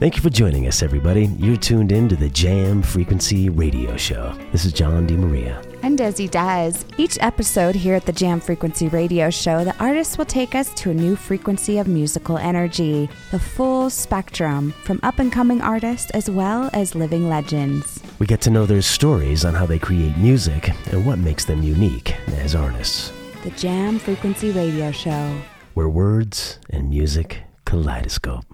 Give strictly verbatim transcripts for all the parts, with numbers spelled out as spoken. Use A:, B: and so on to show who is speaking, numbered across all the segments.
A: Thank you for joining us, everybody. You're tuned in to the Jam Frequency Radio Show. This is John DeMaria.
B: And as he does, each episode here at the Jam Frequency Radio Show, the artist will take us to a new frequency of musical energy, the full spectrum, from up-and-coming artists as well as living legends.
A: We get to know their stories on how they create music and what makes them unique as artists.
B: The Jam Frequency Radio Show,
A: where words and music kaleidoscope.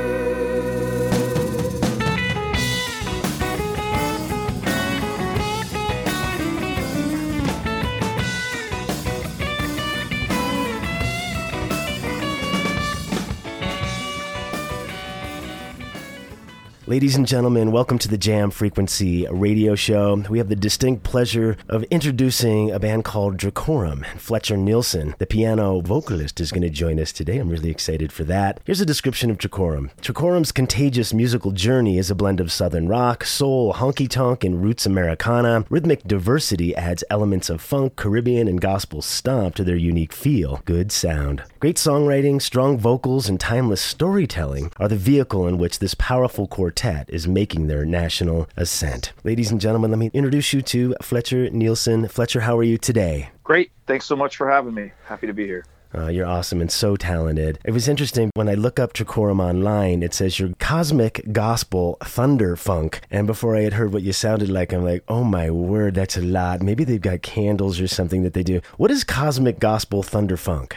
A: Ladies and gentlemen, welcome to the Jam Frequency Radio Show. We have the distinct pleasure of introducing a band called Dracorum. Fletcher Nielsen, the piano vocalist, is going to join us today. I'm really excited for that. Here's a description of Dracorum. Dracorum's contagious musical journey is a blend of southern rock, soul, honky-tonk, and roots Americana. Rhythmic diversity adds elements of funk, Caribbean, and gospel stomp to their unique feel. Good sound. Great songwriting, strong vocals, and timeless storytelling are the vehicle in which this powerful quartet is making their national ascent. Ladies and gentlemen, let me introduce you to Fletcher Nielsen. Fletcher, how are you today?
C: Great. Thanks so much for having me. Happy to be here.
A: Uh, you're awesome and so talented. It was interesting when I look up Dracorum online, it says you're cosmic gospel thunder funk. And before I had heard what you sounded like, I'm like, oh my word, that's a lot. Maybe they've got candles or something that they do. What is cosmic gospel thunder funk?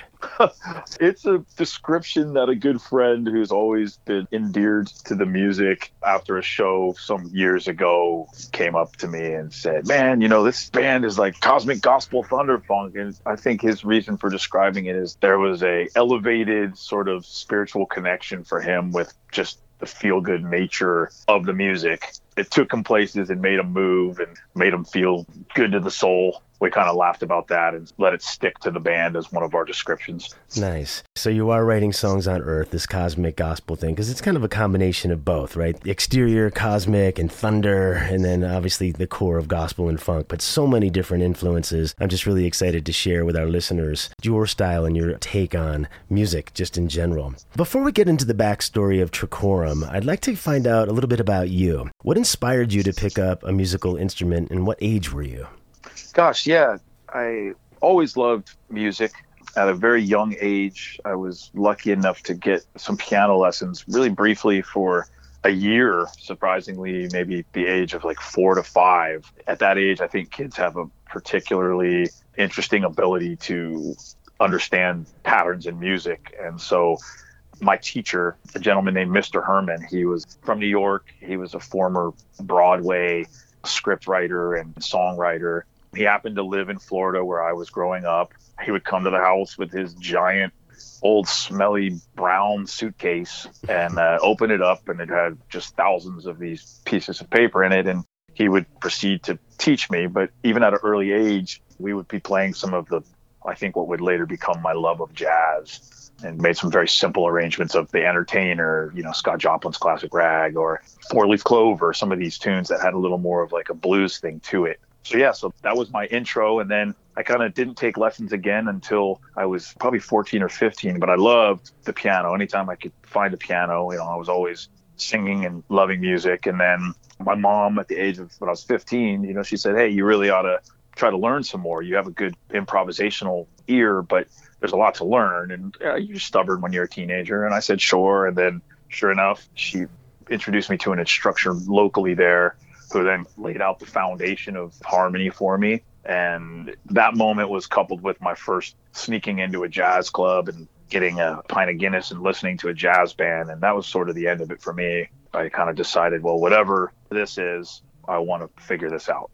C: It's a description that a good friend who's always been endeared to the music after a show some years ago came up to me and said, man, you know, this band is like cosmic gospel thunder funk. And I think his reason for describing it is there was a elevated sort of spiritual connection for him with just the feel-good nature of the music. It took him places and made him move and made him feel good to the soul. We kind of laughed about that and let it stick to the band as one of our descriptions.
A: Nice. So you are writing songs on Earth, this cosmic gospel thing, because it's kind of a combination of both, right? The exterior, cosmic, and thunder, and then obviously the core of gospel and funk, but so many different influences. I'm just really excited to share with our listeners your style and your take on music just in general. Before we get into the backstory of Dracorum, I'd like to find out a little bit about you. What inspired you to pick up a musical instrument, and what age were you?
C: Gosh, yeah, I always loved music. At a very young age, I was lucky enough to get some piano lessons really briefly for a year, surprisingly, maybe the age of like four to five. At that age, I think kids have a particularly interesting ability to understand patterns in music. And so my teacher, a gentleman named Mister Herman, he was from New York. He was a former Broadway scriptwriter and songwriter. He happened to live in Florida where I was growing up. He would come to the house with his giant, old, smelly brown suitcase and uh, open it up, and it had just thousands of these pieces of paper in it. And he would proceed to teach me. But even at an early age, we would be playing some of the, I think, what would later become my love of jazz, and made some very simple arrangements of The Entertainer, you know, Scott Joplin's Classic Rag, or Four Leaf Clover, some of these tunes that had a little more of like a blues thing to it. So yeah, so that was my intro. And then I kind of didn't take lessons again until I was probably fourteen or fifteen, but I loved the piano. Anytime I could find a piano, you know, I was always singing and loving music. And then my mom at the age of when I was fifteen, you know, she said, hey, you really ought to try to learn some more. You have a good improvisational ear, but there's a lot to learn. And yeah, you're stubborn when you're a teenager. And I said, sure. And then sure enough, she introduced me to an instructor locally there, who then laid out the foundation of harmony for me. And that moment was coupled with my first sneaking into a jazz club and getting a pint of Guinness and listening to a jazz band. And that was sort of the end of it for me. I kind of decided, well, whatever this is, I want to figure this out.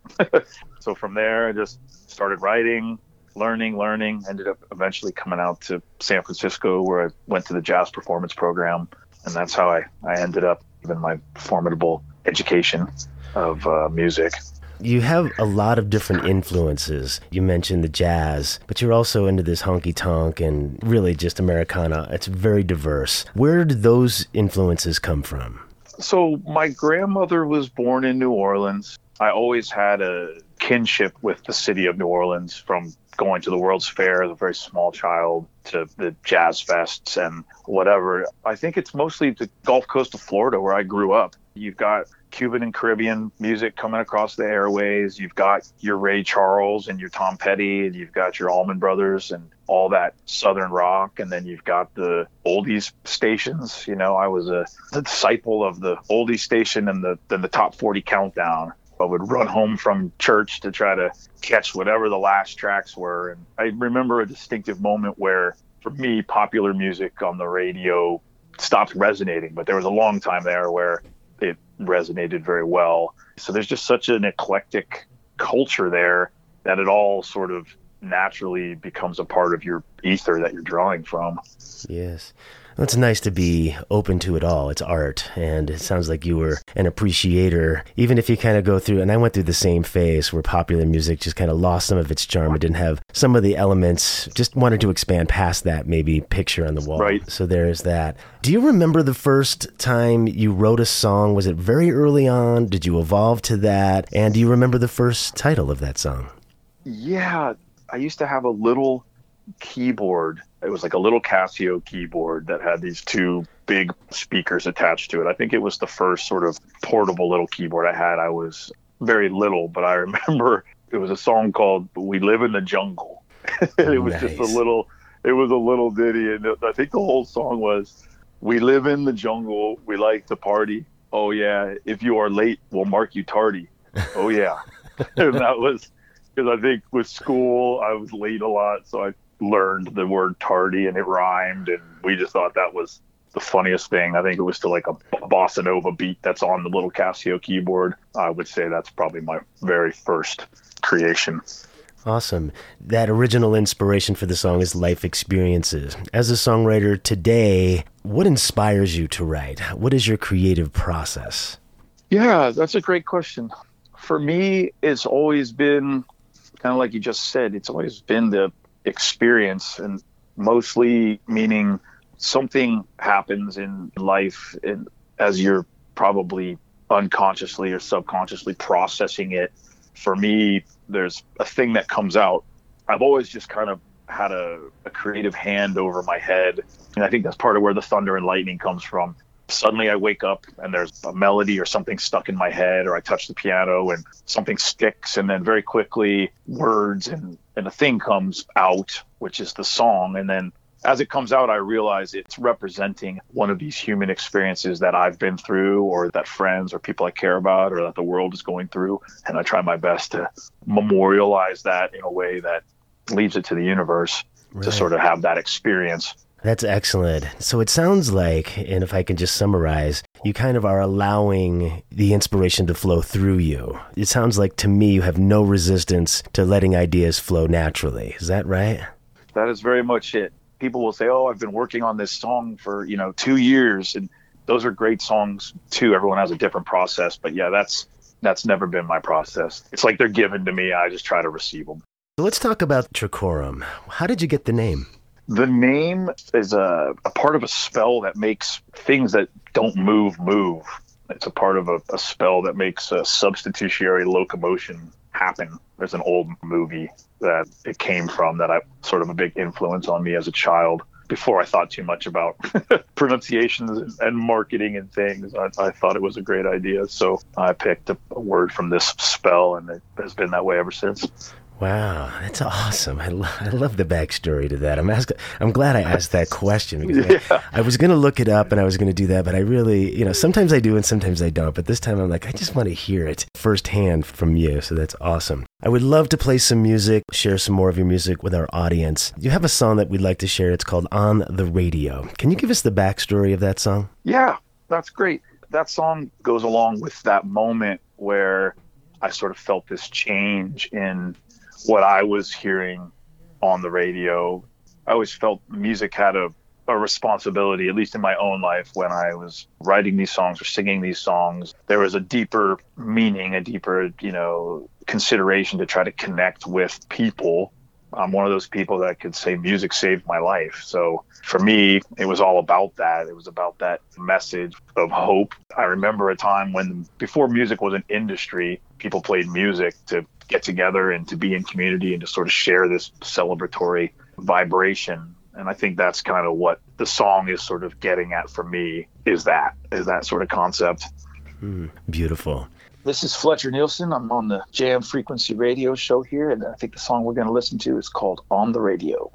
C: So from there, I just started writing, learning, learning, ended up eventually coming out to San Francisco, where I went to the jazz performance program. And that's how I, I ended up in my formidable education of uh, music.
A: You have a lot of different influences. You mentioned the jazz, but you're also into this honky-tonk and really just Americana. It's very diverse. Where did those influences come from?
C: So my grandmother was born in New Orleans. I always had a kinship with the city of New Orleans from going to the World's Fair as a very small child to the jazz fests and whatever. I think it's mostly the Gulf Coast of Florida where I grew up. You've got Cuban and Caribbean music coming across the airways. You've got your Ray Charles and your Tom Petty, and you've got your Allman Brothers and all that Southern rock. And then you've got the oldies stations. You know, I was a, a disciple of the oldies station and the, then the top forty countdown. I would run home from church to try to catch whatever the last tracks were. And I remember a distinctive moment where, for me, popular music on the radio stopped resonating. But there was a long time there where it resonated very well. So there's just such an eclectic culture there that it all sort of naturally becomes a part of your ether that you're drawing from.
A: Yes. Well, it's nice to be open to it all. It's art, and it sounds like you were an appreciator, even if you kind of go through, and I went through the same phase where popular music just kind of lost some of its charm. It didn't have some of the elements, just wanted to expand past that maybe picture on the wall.
C: Right.
A: So there's that. Do you remember the first time you wrote a song? Was it very early on? Did you evolve to that? And do you remember the first title of that song?
C: Yeah, I used to have a little keyboard. It was like a little Casio keyboard that had these two big speakers attached to it. I think it was the first sort of portable little keyboard I had. I was very little, but I remember it was a song called "We Live in the Jungle." It was
A: Nice.
C: just a little, it was a little ditty. And I think the whole song was, "We live in the jungle. We like to party. Oh yeah. If you are late, we'll mark you tardy. Oh yeah." And that was, because I think with school, I was late a lot. So I learned the word tardy and it rhymed, and we just thought that was the funniest thing. I think it was to like a bossa nova beat that's on the little Casio keyboard. I would say that's probably my very first creation.
A: Awesome. That original inspiration for the song is life experiences. As a songwriter today, what inspires you to write? What is your creative process?
C: Yeah, that's a great question. For me, it's always been kind of like you just said, it's always been the experience, and mostly meaning something happens in life, and as you're probably unconsciously or subconsciously processing it. For me, there's a thing that comes out. I've always just kind of had a, a creative hand over my head, and I think that's part of where the thunder and lightning comes from. Suddenly I wake up and there's a melody or something stuck in my head, or I touch the piano and something sticks, and then very quickly words and, and a thing comes out, which is the song. And then as it comes out, I realize it's representing one of these human experiences that I've been through, or that friends or people I care about, or that the world is going through. And I try my best to memorialize that in a way that leaves it to the universe
A: Right.
C: to sort of have that experience.
A: That's excellent. So it sounds like, and if I can just summarize, you kind of are allowing the inspiration to flow through you. It sounds like to me you have no resistance to letting ideas flow naturally. Is that right?
C: That is very much it. People will say, oh, I've been working on this song for, you know, two years. And those are great songs too. Everyone has a different process. But yeah, that's that's never been my process. It's like they're given to me. I just try to receive them.
A: So let's talk about Tricorum. How did you get the name?
C: The name is a, a part of a spell that makes things that don't move, move. It's a part of a, a spell that makes a substitutionary locomotion happen. There's an old movie that it came from that I sort of a big influence on me as a child. Before I thought too much about pronunciations and marketing and things, I, I thought it was a great idea. So I picked a, a word from this spell, and it has been that way ever since.
A: Wow, that's awesome. I, lo- I love the backstory to that. I'm asking, I'm glad I asked that question because
C: Yeah.
A: I, I was going to look it up and I was going to do that, but I really, you know, sometimes I do and sometimes I don't. But this time I'm like, I just want to hear it firsthand from you. So that's awesome. I would love to play some music, share some more of your music with our audience. You have a song that we'd like to share. It's called On the Radio. Can you give us the backstory of that song?
C: Yeah, that's great. That song goes along with that moment where I sort of felt this change in what I was hearing on the radio. I always felt music had a, a responsibility, at least in my own life, when I was writing these songs or singing these songs. There was a deeper meaning, a deeper, you know, consideration to try to connect with people. I'm one of those people that could say music saved my life. So for me, it was all about that. It was about that message of hope. I remember a time when, before music was an industry, people played music to get together and to be in community and to sort of share this celebratory vibration. And I think that's kind of what the song is sort of getting at for me, is that, is that sort of concept.
A: Mm, beautiful.
C: This is Fletcher Nielsen. I'm on the Jam Frequency Radio show here, and I think the song we're going to listen to is called On the Radio.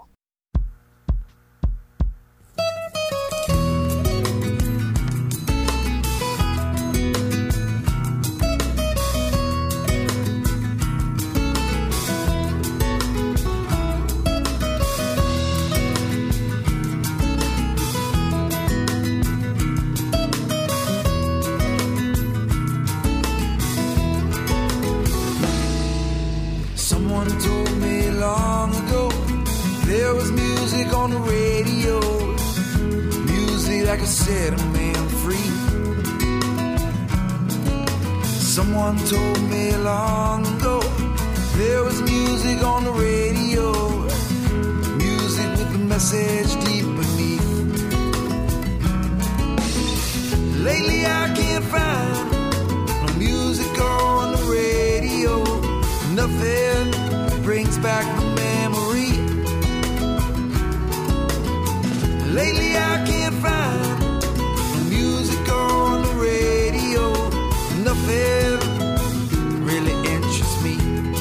D: On the radio, music that could set a man free. Someone told me long ago there was music on the radio, music with a message deep beneath. Lately I can't find no music on the radio, nothing brings back the memory. Lately I can't find the music on the radio, nothing really interests me.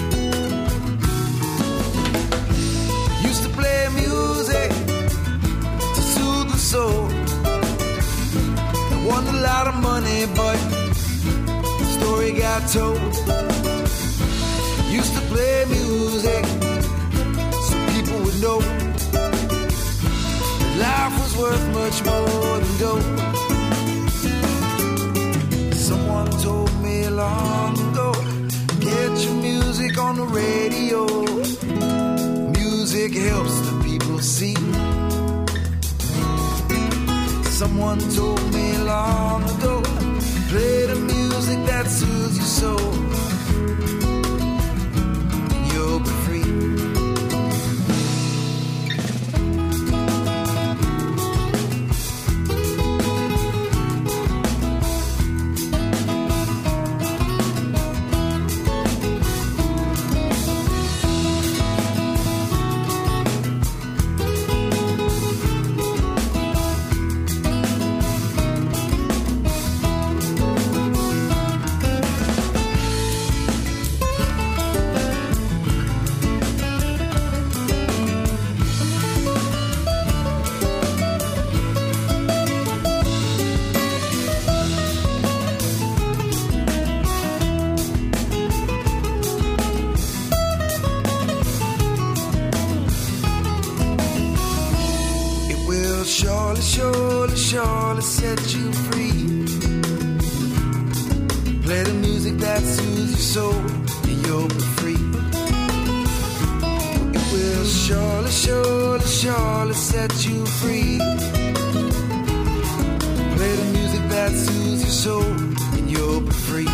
D: Used to play music to soothe the soul. I won a lot of money, but the story got told. Used to play music so people would know life was worth much more than gold. Someone told me long ago, get your music on the radio. Music helps the people see. Someone told me long ago, play the music that soothes your soul, and you'll be free. Surely, surely set you free. Play the music that soothes your soul, and you'll be free. It will surely, surely, surely set you free. Play the music that soothes your soul, and you'll be free.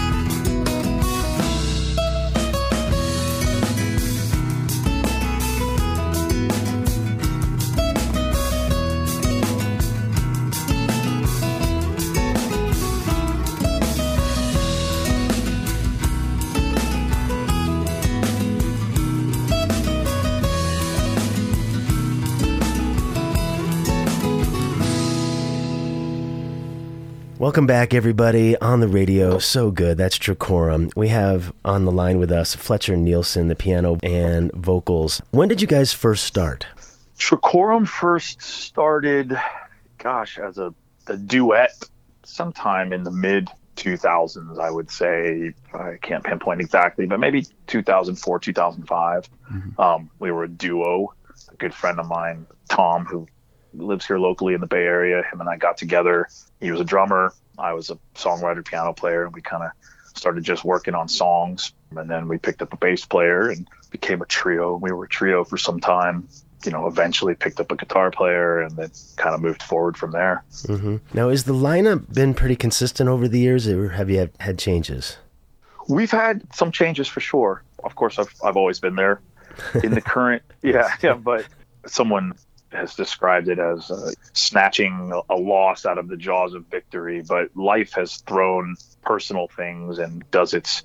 A: Welcome back, everybody, on the radio. So good. That's Tricorum. We have on the line with us Fletcher Nielsen, the piano and vocals. When did you guys first start?
C: Tricorum first started, gosh, as a, a duet sometime in the mid two thousands, I would say. I can't pinpoint exactly, but maybe two thousand four, two thousand five. Mm-hmm. Um, we were a duo. A good friend of mine, Tom, who lives here locally in the Bay Area, him and I got together. He was a drummer, I was a songwriter, piano player, and we kind of started just working on songs. And then we picked up a bass player and became a trio. We were a trio for some time, you know, eventually picked up a guitar player, and then kind of moved forward from there.
A: Mm-hmm. Now, has the lineup been pretty consistent over the years, or have you had, had changes?
C: We've had some changes for sure. Of course, I've I've always been there in the current, yeah, yeah, but someone has described it as uh, snatching a loss out of the jaws of victory, but life has thrown personal things and does its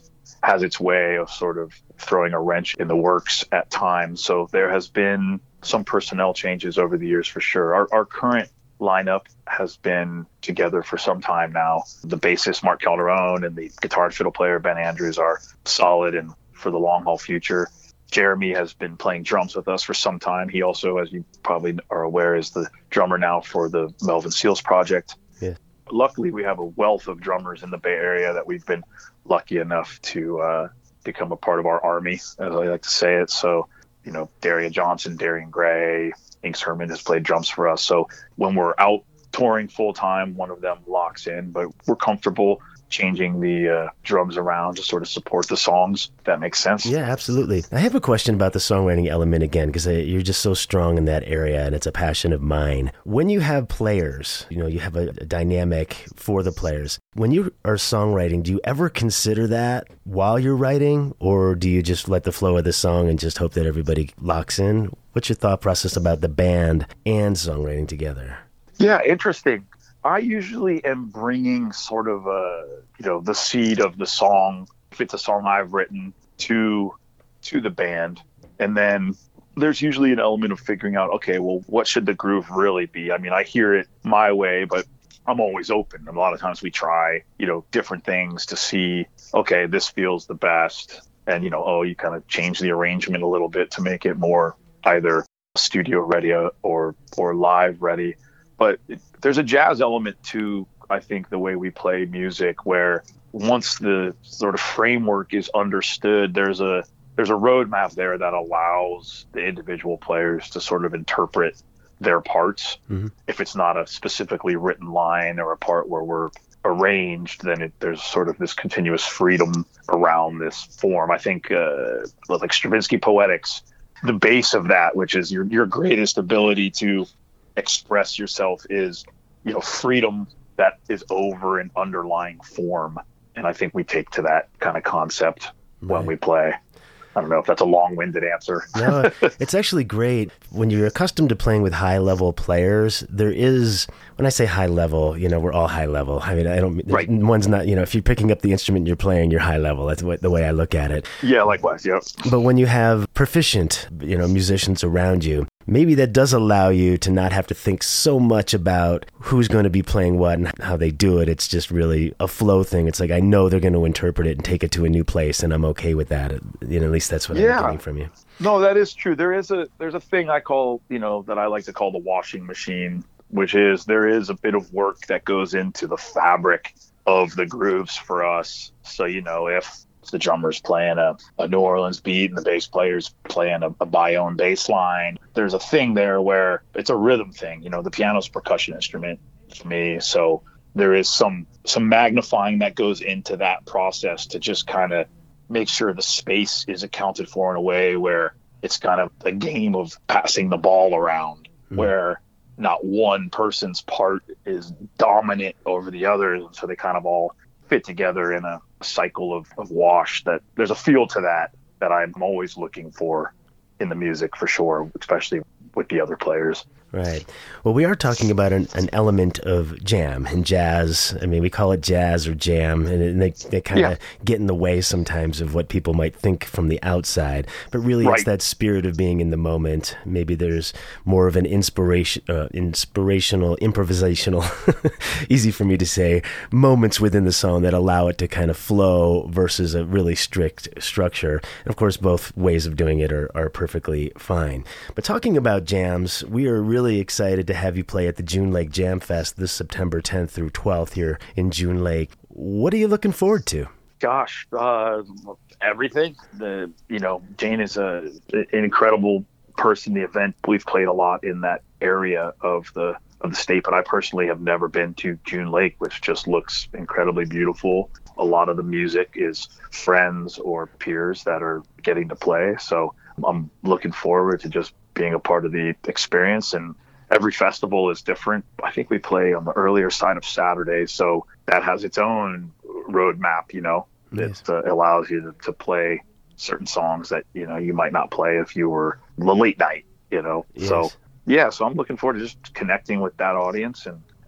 C: has its way of sort of throwing a wrench in the works at times. So there has been some personnel changes over the years for sure. Our, our current lineup has been together for some time now. The bassist Mark Calderon and the guitar and fiddle player Ben Andrews are solid and for the long haul future. Jeremy has been playing drums with us for some time. He also, as you probably are aware, is the drummer now for the Melvin Seals project.
A: Yeah.
C: Luckily, we have a wealth of drummers in the Bay Area that we've been lucky enough to uh, become a part of our army, as I like to say it. So, you know, Daria Johnson, Darian Gray, Inks Herman has played drums for us. So when we're out touring full time, one of them locks in, but we're comfortable changing the uh, drums around to sort of support the songs. If that makes sense.
A: Yeah, absolutely. I have a question about the songwriting element again, because you're just so strong in that area and it's a passion of mine. When you have players, you know, you have a, a dynamic for the players. When you are songwriting, do you ever consider that while you're writing, or do you just let the flow of the song and just hope that everybody locks in? What's your thought process about the band and songwriting together?
C: Yeah, interesting. I usually am bringing sort of a, you know, the seed of the song, if it's a song I've written, to to the band. And then there's usually an element of figuring out, okay, well, what should the groove really be? I mean, I hear it my way, but I'm always open. A lot of times we try, you know, different things to see, okay, this feels the best. And, you know, oh, you kind of change the arrangement a little bit to make it more either studio ready or or live ready. But it, there's a jazz element to, I think, the way we play music, where once the sort of framework is understood, there's a there's a roadmap there that allows the individual players to sort of interpret their parts. Mm-hmm. If it's not a specifically written line or a part where we're arranged, then it, there's sort of this continuous freedom around this form. I think uh, like Stravinsky Poetics, the base of that, which is your your greatest ability to express yourself, is, you know, freedom that is over an underlying form. And I think we take to that kind of concept right. when we play. I don't know if that's a long-winded answer.
A: No, it's actually great. When you're accustomed to playing with high-level players, there is, when I say high-level, you know, we're all high-level. I mean, I don't, right. one's not, you know, if you're picking up the instrument you're playing, you're high-level. That's what, the way I look at it.
C: Yeah, likewise, yeah.
A: But when you have proficient, you know, musicians around you, maybe that does allow you to not have to think so much about who's going to be playing what and how they do it. It's just really a flow thing. It's like, I know they're going to interpret it and take it to a new place, and I'm okay with that. You know, at least that's what
C: yeah.
A: I'm getting from you.
C: No, that is true. There is a, there's a thing I call, you know, that I like to call the washing machine, which is there is a bit of work that goes into the fabric of the grooves for us. So, you know, if the drummer's playing a, a New Orleans beat and the bass player's playing a, a Bayonne bass line, there's a thing there where it's a rhythm thing. You know, the piano's a percussion instrument for me. So there is some some magnifying that goes into that process to just kind of make sure the space is accounted for in a way where it's kind of a game of passing the ball around, mm-hmm. where not one person's part is dominant over the others. So they kind of all fit together in a cycle of, of wash. That there's a feel to that that I'm always looking for in the music, for sure, especially with the other players.
A: Right. Well, we are talking about an, an element of jam and jazz. I mean, we call it jazz or jam, and, and they, they kind of yeah. get in the way sometimes of what people might think from the outside. But really, right. it's that spirit of being in the moment. Maybe there's more of an inspiration, uh, inspirational, improvisational, easy for me to say, moments within the song that allow it to kind of flow versus a really strict structure. And of course, both ways of doing it are, are perfectly fine. But talking about jams, we are really excited to have you play at the June Lake Jam Fest this September tenth through twelfth here in June Lake. What are you looking forward to?
C: Gosh, uh, everything. The you know, Jane is a an incredible person. The event, we've played a lot in that area of the of the state, but I personally have never been to June Lake, which just looks incredibly beautiful. A lot of the music is friends or peers that are getting to play, so I'm looking forward to just being a part of the experience. And every festival is different. I think we play on the earlier side of Saturday, so that has its own roadmap, you know. Nice. It uh, allows you to, to play certain songs that, you know, you might not play if you were the late night, you know. Yes. So yeah, so I'm looking forward to just connecting with that audience and, and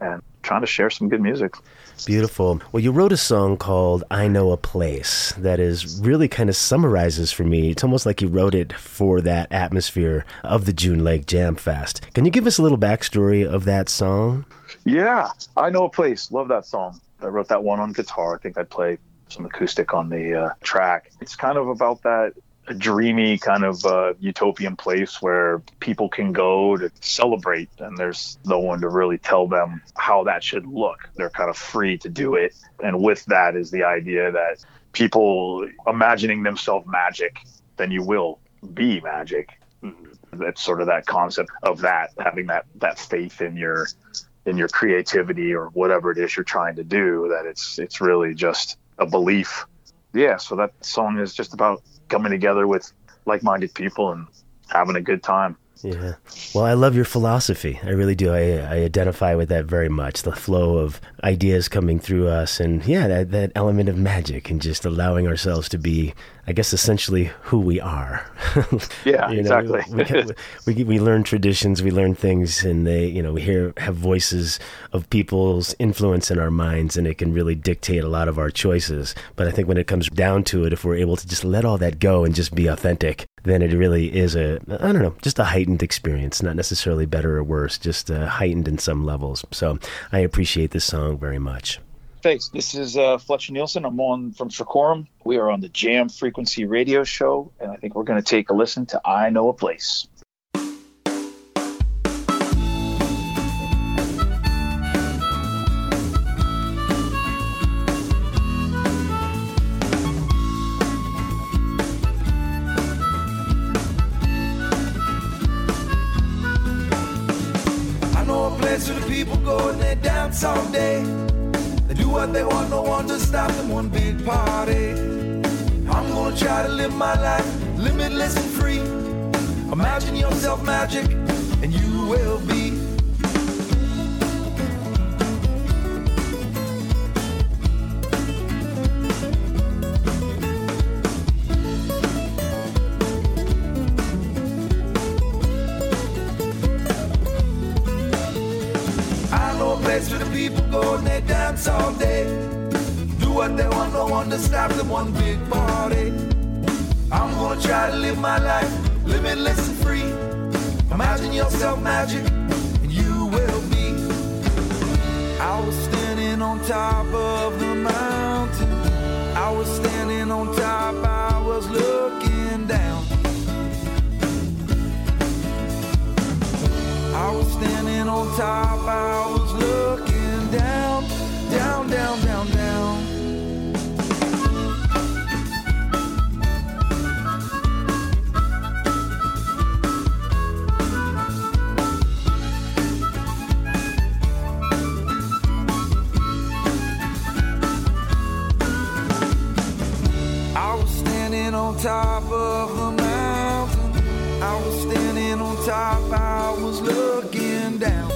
C: trying to share some good music.
A: Beautiful. Well, you wrote a song called I Know a Place that is really kind of summarizes for me. It's almost like you wrote it for that atmosphere of the June Lake Jam Fest. Can you give us a little backstory of that song?
C: Yeah, I Know a Place. Love that song. I wrote that one on guitar. I think I play some acoustic on the uh, track. It's kind of about that a dreamy kind of uh, utopian place where people can go to celebrate, and there's no one to really tell them how that should look. They're kind of free to do it. And with that is the idea that people imagining themselves magic, then you will be magic. That's sort of that concept of that, having that, that faith in your in your creativity or whatever it is you're trying to do, that it's it's really just a belief. Yeah, so that song is just about coming together with like-minded people and having a good time.
A: Yeah. Well, I love your philosophy. I really do. I, I identify with that very much. The flow of ideas coming through us, and yeah, that, that element of magic and just allowing ourselves to be, I guess, essentially who we are.
C: Yeah,
A: you know,
C: exactly.
A: we, we we learn traditions, we learn things, and they, you know, we hear have voices of people's influence in our minds, and it can really dictate a lot of our choices. But I think when it comes down to it, if we're able to just let all that go and just be authentic, then it really is a, I don't know, just a heightened experience, not necessarily better or worse, just uh, heightened in some levels. So I appreciate this song very much.
C: Thanks. This is uh, Fletcher Nielsen. I'm on from Tricorum. We are on the Jam Frequency Radio Show, and I think we're going to take a listen to I Know a Place.
D: To the people go and they dance all day. They do what they want, no one to stop them, one big party. I'm gonna try to live my life limitless and free. Imagine yourself magic and you will be. Where the people go and they dance all day. Do what they want, no one to stop them, one big party. I'm gonna try to live my life limitless and free. Imagine yourself magic and you will be. I was standing on top of the mountain. I was standing on top, I was looking down. I was standing on top, I was looking down, down, down, down, down. I was standing on top of the mountain. I was standing on top, I was looking down.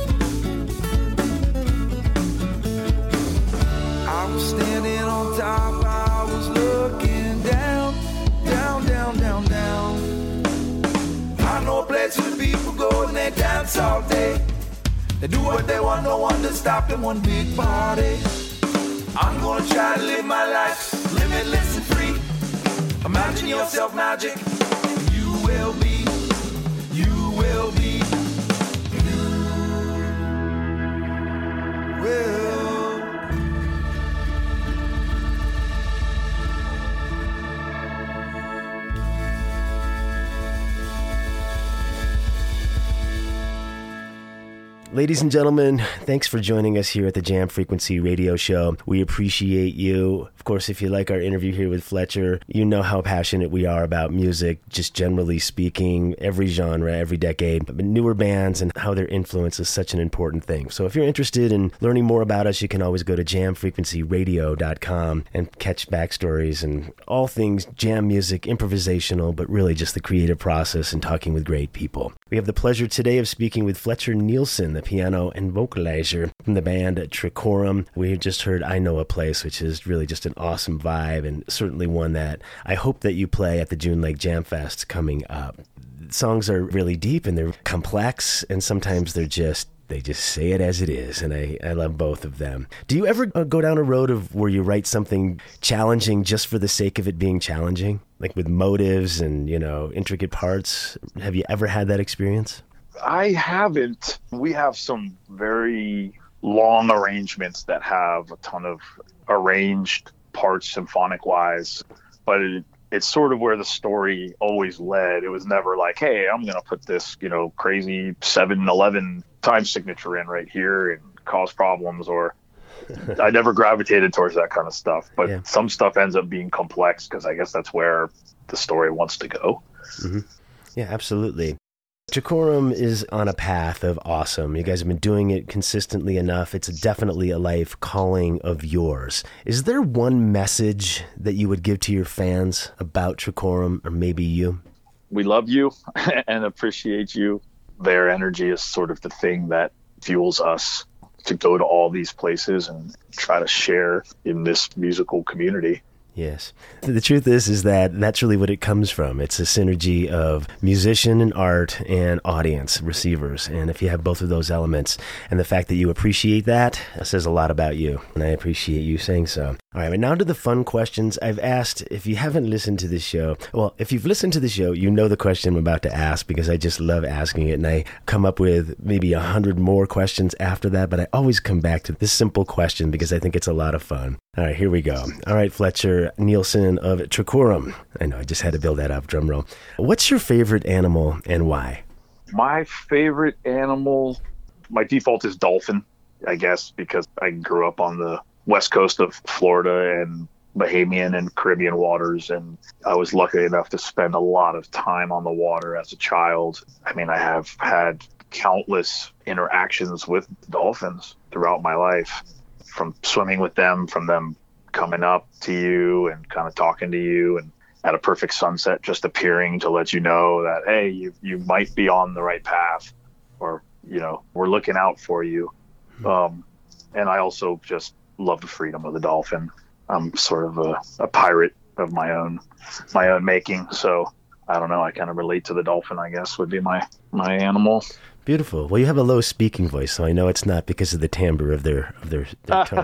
D: I was standing on top, I was looking down, down, down, down, down. I know a place where the people go and they dance all day. They do what they want, no one to stop them, one big party. I'm gonna try to live my life limitless and free. Imagine yourself magic, you will be, you will be, you will.
A: Ladies and gentlemen, thanks for joining us here at the Jam Frequency Radio Show. We appreciate you. Of course, if you like our interview here with Fletcher, you know how passionate we are about music, just generally speaking, every genre, every decade, but newer bands and how their influence is such an important thing. So if you're interested in learning more about us, you can always go to jam frequency radio dot com and catch backstories and all things jam music, improvisational, but really just the creative process and talking with great people. We have the pleasure today of speaking with Fletcher Nielsen, the piano and vocalizer from the band Tricorum. We just heard I Know a Place, which is really just an awesome vibe and certainly one that I hope that you play at the June Lake Jam Fest coming up. Songs are really deep and they're complex, and sometimes they're just They just say it as it is, and I, I love both of them. Do you ever uh, go down a road of where you write something challenging just for the sake of it being challenging? Like with motives and, you know, intricate parts? Have you ever had that experience?
C: I haven't. We have some very long arrangements that have a ton of arranged parts symphonic wise, but it, it's sort of where the story always led. It was never like, hey, I'm going to put this, you know, crazy seven eleven time signature in right here and cause problems, or I never gravitated towards that kind of stuff. But yeah. Some stuff ends up being complex because I guess that's where the story wants to go.
A: Mm-hmm. Yeah, absolutely. Tricorum is on a path of awesome. You guys have been doing it consistently enough. It's definitely a life calling of yours. Is there one message that you would give to your fans about Tricorum, or maybe you?
C: We love you and appreciate you. Their energy is sort of the thing that fuels us to go to all these places and try to share in this musical community.
A: Yes. The truth is, is that that's really what it comes from. It's a synergy of musician and art and audience, receivers. And if you have both of those elements, and the fact that you appreciate that, that says a lot about you. And I appreciate you saying so. All right, but now to the fun questions. I've asked, if you haven't listened to this show, well, if you've listened to the show, you know the question I'm about to ask, because I just love asking it. And I come up with maybe a hundred more questions after that, but I always come back to this simple question because I think it's a lot of fun. All right, here we go. All right, Fletcher Nielsen of Tricorum. I know, I just had to build that up, drum roll. What's your favorite animal and why?
C: My favorite animal, my default is dolphin, I guess, because I grew up on the west coast of Florida and Bahamian and Caribbean waters, and I was lucky enough to spend a lot of time on the water as a child. I mean, I have had countless interactions with dolphins throughout my life, from swimming with them, from them coming up to you and kind of talking to you, and at a perfect sunset just appearing to let you know that, hey, you you might be on the right path, or, you know, we're looking out for you. Um, and I also just love the freedom of the dolphin. I'm sort of a, a pirate of my own, my own making. So I don't know. I kind of relate to the dolphin, I guess, would be my, my animal.
A: Beautiful. Well, you have a low speaking voice, so I know it's not because of the timbre of their of their, their tone.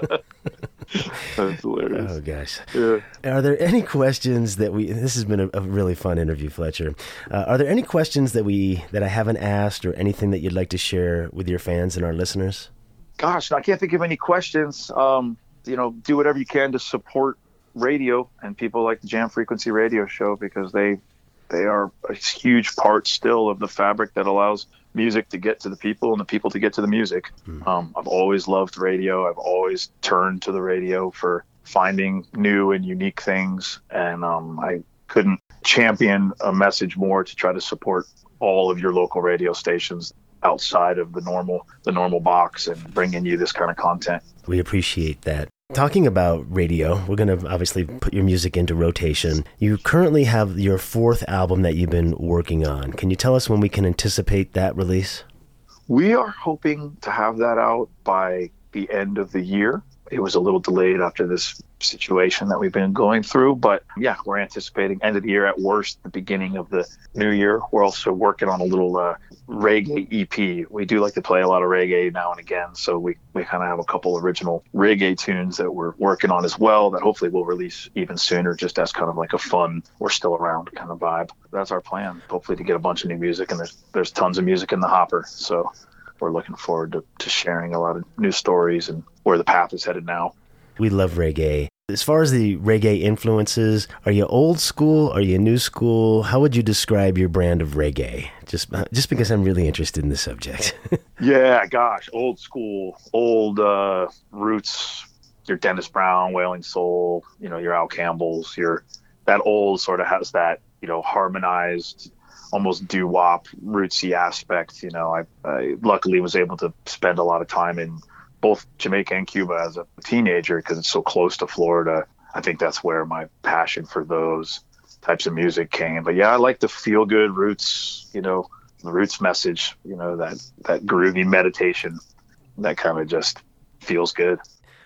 C: That's hilarious.
A: Oh, gosh.
C: Yeah.
A: Are there any questions that we... This has been a, a really fun interview, Fletcher. Uh, are there any questions that we that I haven't asked, or anything that you'd like to share with your fans and our listeners?
C: Gosh, I can't think of any questions. Um, you know, do whatever you can to support radio and people like the Jam Frequency Radio Show, because they they are a huge part still of the fabric that allows music to get to the people and the people to get to the music. Mm. Um, I've always loved radio. I've always turned to the radio for finding new and unique things. And um, I couldn't champion a message more to try to support all of your local radio stations outside of the normal, the normal box, and bringing you this kind of content.
A: We appreciate that. Talking about radio, we're going to obviously put your music into rotation. You currently have your fourth album that you've been working on. Can you tell us when we can anticipate that release?
C: We are hoping to have that out by the end of the year. It was a little delayed after this situation that we've been going through, but yeah, we're anticipating end of the year, at worst the beginning of the new year. We're also working on a little uh, reggae E P. We do like to play a lot of reggae now and again, so we, we kind of have a couple original reggae tunes that we're working on as well that hopefully we'll release even sooner, just as kind of like a fun, we're still around kind of vibe. That's our plan, hopefully to get a bunch of new music, and there's there's tons of music in the hopper, so we're looking forward to, to sharing a lot of new stories and where the path is headed now.
A: We love reggae. As far as the reggae influences, are you old school? Are you new school? How would you describe your brand of reggae? Just just because I'm really interested in the subject.
C: Yeah, gosh, old school, old uh, roots, your Dennis Brown, Wailing Soul, you know, your Al Campbell's, your, that old sort of has that, you know, harmonized, almost doo-wop, rootsy aspect. You know, I, I luckily was able to spend a lot of time in both Jamaica and Cuba as a teenager because it's so close to Florida. I think that's where my passion for those types of music came. But yeah, I like the feel-good roots, you know, the roots message, you know, that, that groovy meditation that kind of just feels good.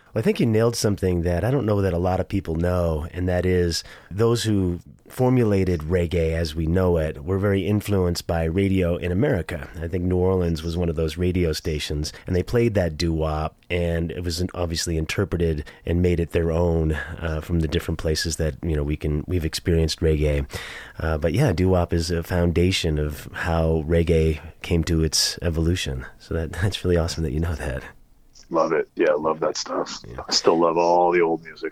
A: Well, I think you nailed something that I don't know that a lot of people know, and that is those who formulated reggae as we know it were very influenced by radio in America. I think New Orleans was one of those radio stations, and they played that doo-wop, and it was obviously interpreted and made it their own uh, from the different places that, you know, we can, we've experienced reggae. Uh, but yeah, doo-wop is a foundation of how reggae came to its evolution. So that that's really awesome that you know that.
C: Love it. Yeah, love that stuff. Yeah. I still love all the old music.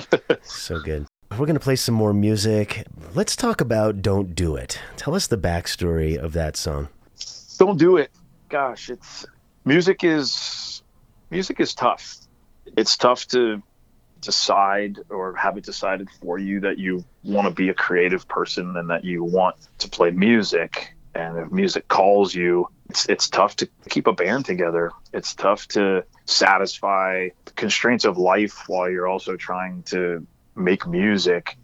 A: So good. We're going to play some more music. Let's talk about Don't Do It. Tell us the backstory of that song.
C: Don't Do It. Gosh, it's music is music is tough. It's tough to decide or have it decided for you that you want to be a creative person and that you want to play music. And if music calls you, it's it's tough to keep a band together. It's tough to satisfy the constraints of life while you're also trying to make music.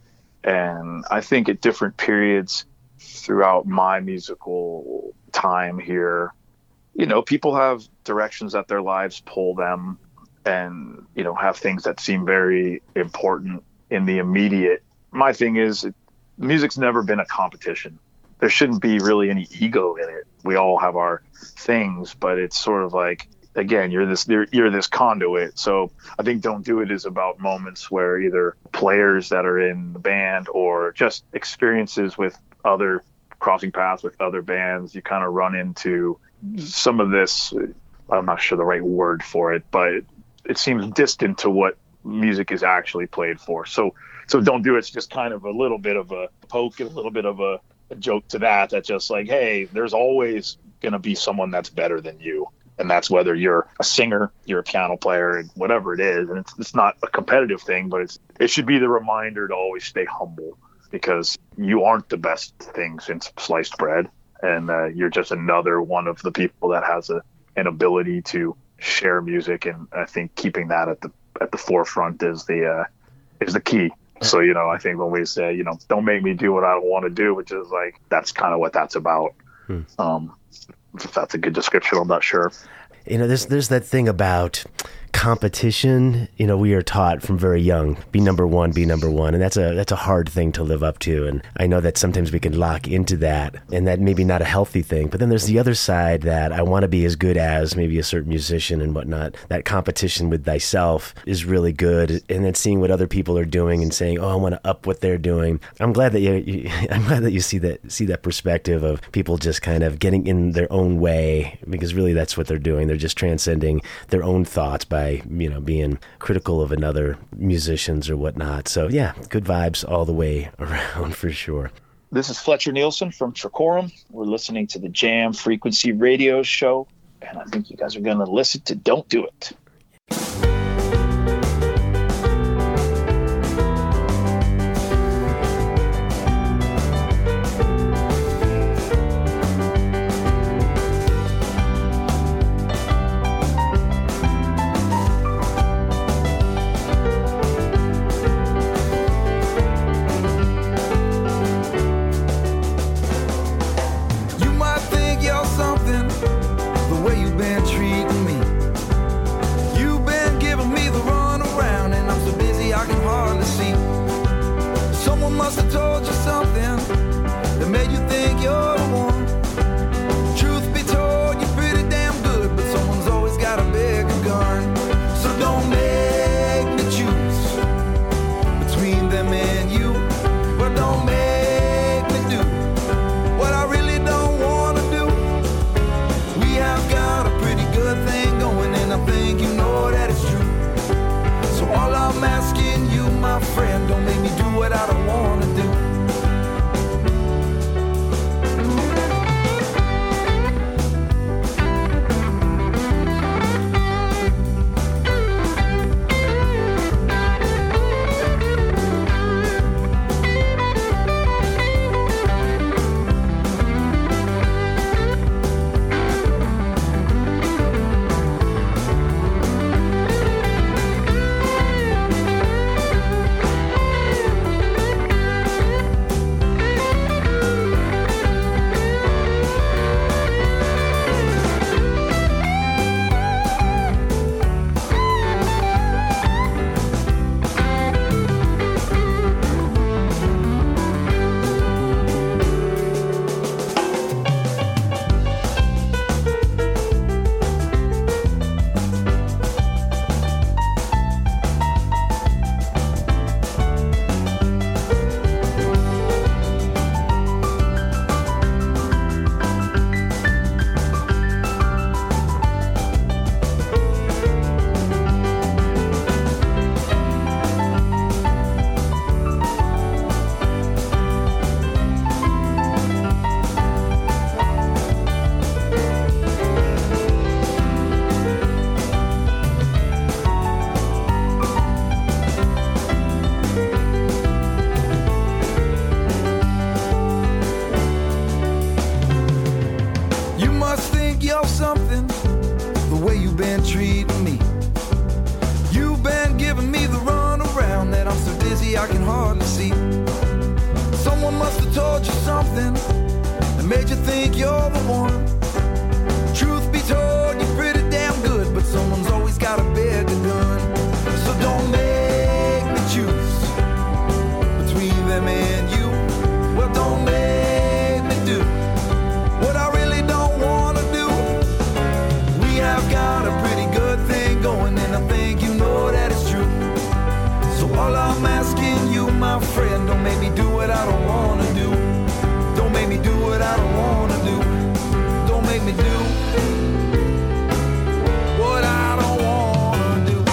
C: And I think at different periods throughout my musical time here, you know, people have directions that their lives pull them and, you know, have things that seem very important in the immediate. My thing is, music's never been a competition. There shouldn't be really any ego in it. We all have our things, but it's sort of like, again, you're this you're, you're this conduit. So I think Don't Do It is about moments where either players that are in the band or just experiences with other, crossing paths with other bands, you kind of run into some of this, I'm not sure the right word for it, but it, it seems distant to what music is actually played for. So so Don't Do It's just kind of a little bit of a poke and a little bit of a, a joke to that, that's just like, hey, there's always going to be someone that's better than you. And that's whether you're a singer, you're a piano player, and whatever it is. And it's it's not a competitive thing, but it's it should be the reminder to always stay humble, because you aren't the best thing since sliced bread. And uh, you're just another one of the people that has a, an ability to share music. And I think keeping that at the at the forefront is the uh, is the key. So, you know, I think when we say, you know, don't make me do what I don't want to do, which is like, that's kind of what that's about. Hmm. Um, if that's a good description, I'm not sure.
A: You know, there's there's that thing about competition. You know, we are taught from very young, be number one, be number one. And that's a that's a hard thing to live up to. And I know that sometimes we can lock into that, and that maybe not a healthy thing. But then there's the other side that I want to be as good as maybe a certain musician and whatnot. That competition with thyself is really good. And then seeing what other people are doing and saying, oh, I want to up what they're doing. I'm glad that you, you I'm glad that you see that see that perspective of people just kind of getting in their own way, because really that's what they're doing. They're just transcending their own thoughts by, you know, being critical of another musicians or whatnot. So yeah, good vibes all the way around for sure.
C: This is Fletcher Nielsen from Tricorum. We're listening to the Jam Frequency Radio Show, and I think you guys are going to listen to Don't Do It.
D: Friend, don't make me do what I don't want to do. you've been treating me. You've been giving me the runaround that I'm so dizzy I can hardly see. Someone must have told you something that made you think you're the one. Truth be told, you're pretty damn good, but someone's always got a bigger gun. So don't make me choose between them and you. Well, don't make me do what I really don't want to do. We have got a pretty good thing going, and I think you know that it's true. So all I'm asking you, my friend, don't make me do what I don't want to do. Don't make me do what I don't want to do. Don't make me do what I don't want to do.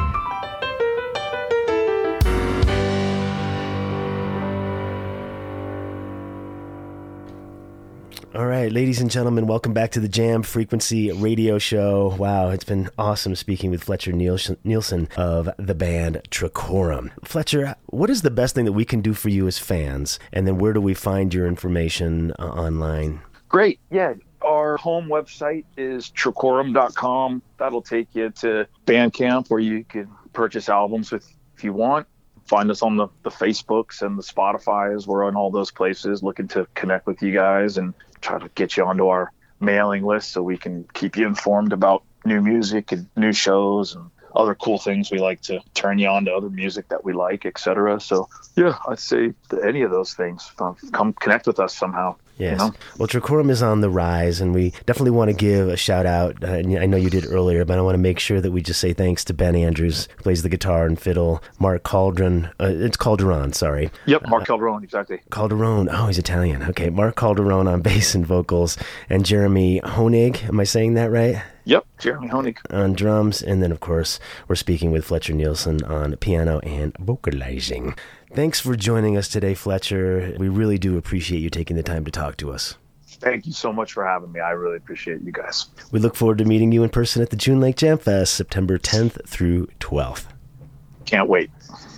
A: All right, ladies and gentlemen, welcome back to the Jam Frequency Radio Show. Wow, it's been awesome speaking with Fletcher Nielsen, Nielsen of the band Tricorum. Fletcher, what is the best thing that we can do for you as fans? And then where do we find your information uh, online?
C: Great. Yeah. Our home website is tricorum dot com. That'll take you to Bandcamp where you can purchase albums with, if you want. Find us on the, the Facebooks and the Spotify's. We're on all those places looking to connect with you guys and try to get you onto our mailing list so we can keep you informed about new music and new shows and other cool things. We like to turn you on to other music that we like, et cetera. So, yeah, I'd say any of those things. Come connect with us somehow.
A: Yes.
C: You know?
A: Well, Tricorum is on the rise, and we definitely want to give a shout out. Uh, I know you did earlier, but I want to make sure that we just say thanks to Ben Andrews, who plays the guitar and fiddle, Mark Calderon. Uh, it's Calderon, sorry.
C: Yep, Mark
A: uh,
C: Calderon, exactly.
A: Calderon. Oh, he's Italian. Okay, Mark Calderon on bass and vocals, and Jeremy Honig. Am I saying that right?
C: Yep, Jeremy Honig
A: on drums, and then, of course, we're speaking with Fletcher Nielsen on piano and vocalizing. Thanks for joining us today, Fletcher. We really do appreciate you taking the time to talk to us.
C: Thank you so much for having me. I really appreciate you guys.
A: We look forward to meeting you in person at the June Lake Jam Fest, September tenth through twelfth.
C: Can't wait.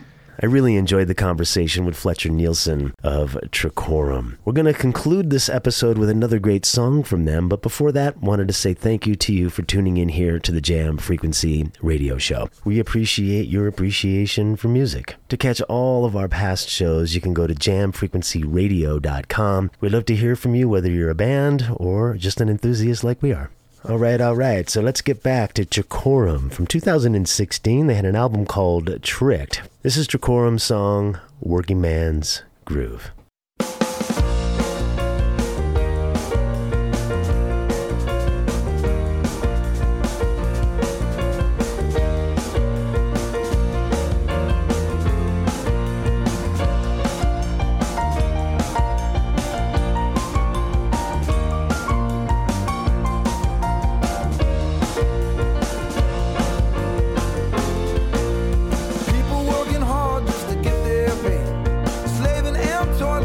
A: I really enjoyed the conversation with Fletcher Nielsen of Tricorum. We're going to conclude this episode with another great song from them, but before that, wanted to say thank you to you for tuning in here to the Jam Frequency Radio Show. We appreciate your appreciation for music. To catch all of our past shows, you can go to jam frequency radio dot com. We'd love to hear from you, whether you're a band or just an enthusiast like we are. All right, all right. So let's get back to Tricorum. From two thousand sixteen, they had an album called Tricked. This is Tricorum's song, Working Man's Groove.
D: People working hard just to get their pay, slaving and toiling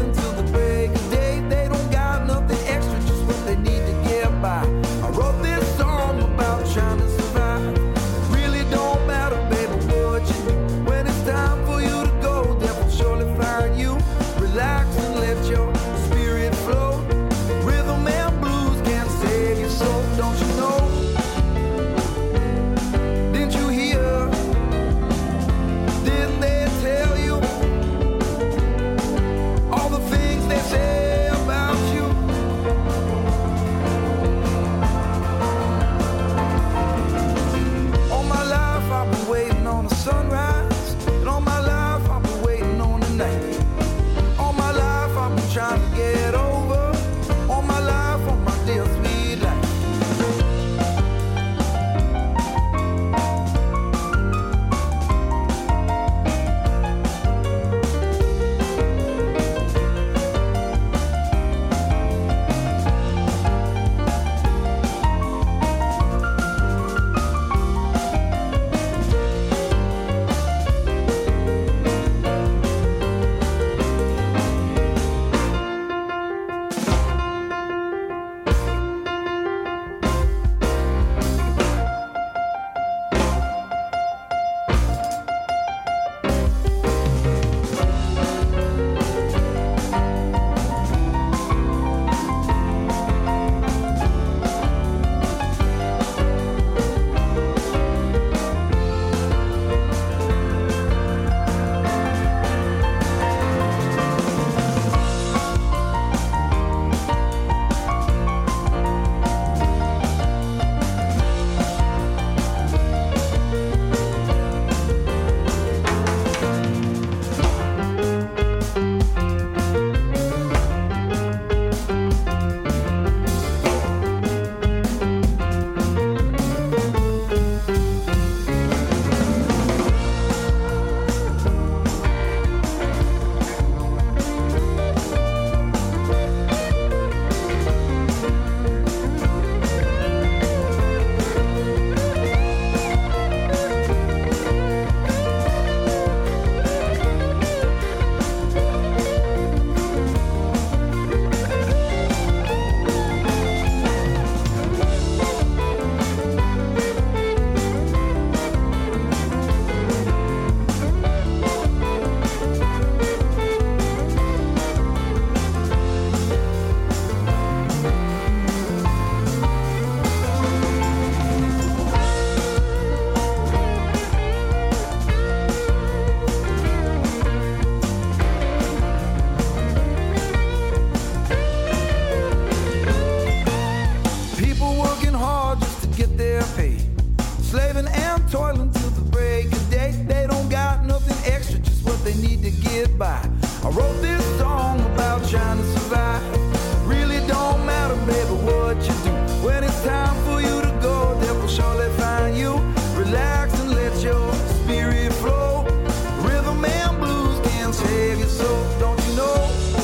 D: toiling till the break of day. They don't got nothing extra, just what they need to get by. I wrote this song about trying to survive. Really don't matter, baby, what you do. When it's time for you to go, they will surely find you. Relax and let your spirit flow. Rhythm and blues can save your soul. Don't you know?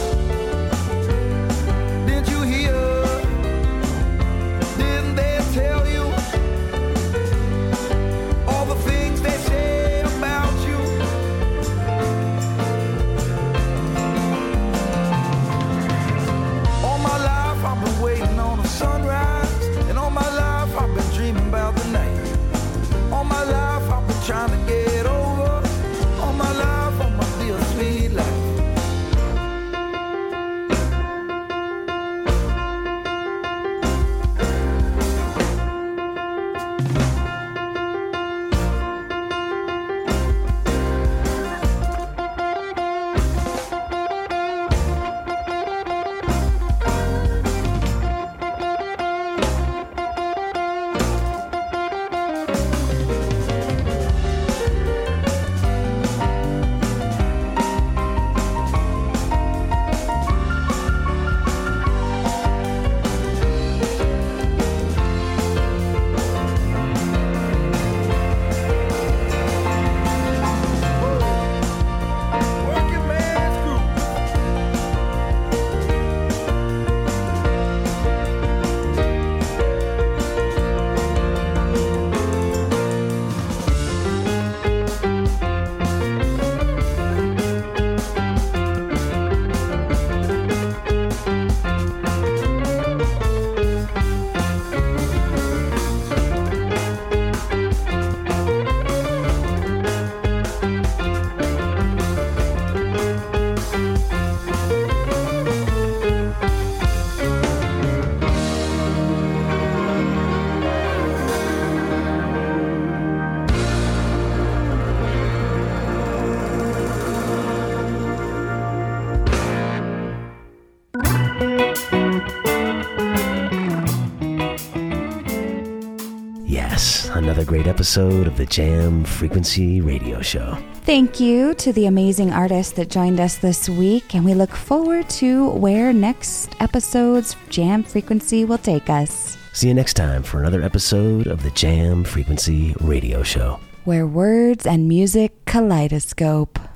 D: Didn't you hear? Didn't they tell you all the things they say about you? All my life I've been waiting on a sunrise, and all my life I've been dreaming about the night. All my life I've been trying to get over. All my life I must be a sweet life. Working man's groove.
A: Yes, another great episode of the Jam Frequency Radio Show.
B: Thank you to the amazing artists that joined us this week, and we look forward to where next episode's Jam Frequency will take us.
A: See you next time for another episode of the Jam Frequency Radio Show,
B: where words and music kaleidoscope.